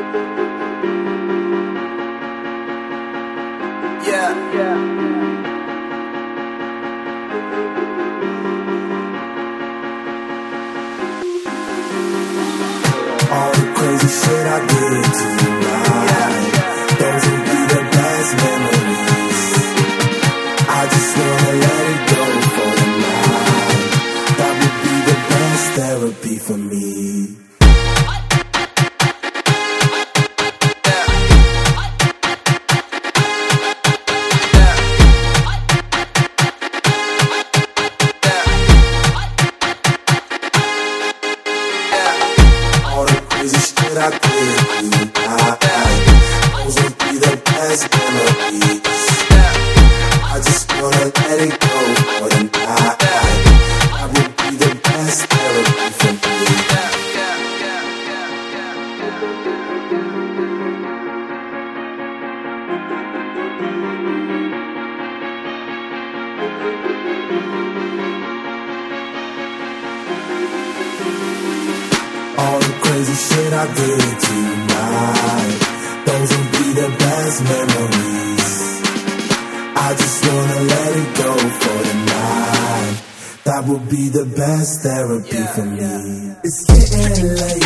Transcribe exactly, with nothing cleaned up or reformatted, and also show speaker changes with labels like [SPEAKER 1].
[SPEAKER 1] Yeah, yeah.
[SPEAKER 2] All the crazy shit I did tonight, those will be the best memories. I just wanna let it go for the night. That would be the best therapy for me. I did tonight, those will be the best memories. I just wanna let it go for the night. That would be the best therapy for me. All the crazy shit I did tonight, those will be the best memories. I just wanna let it go for the night. That would be the best therapy for me. It's getting late.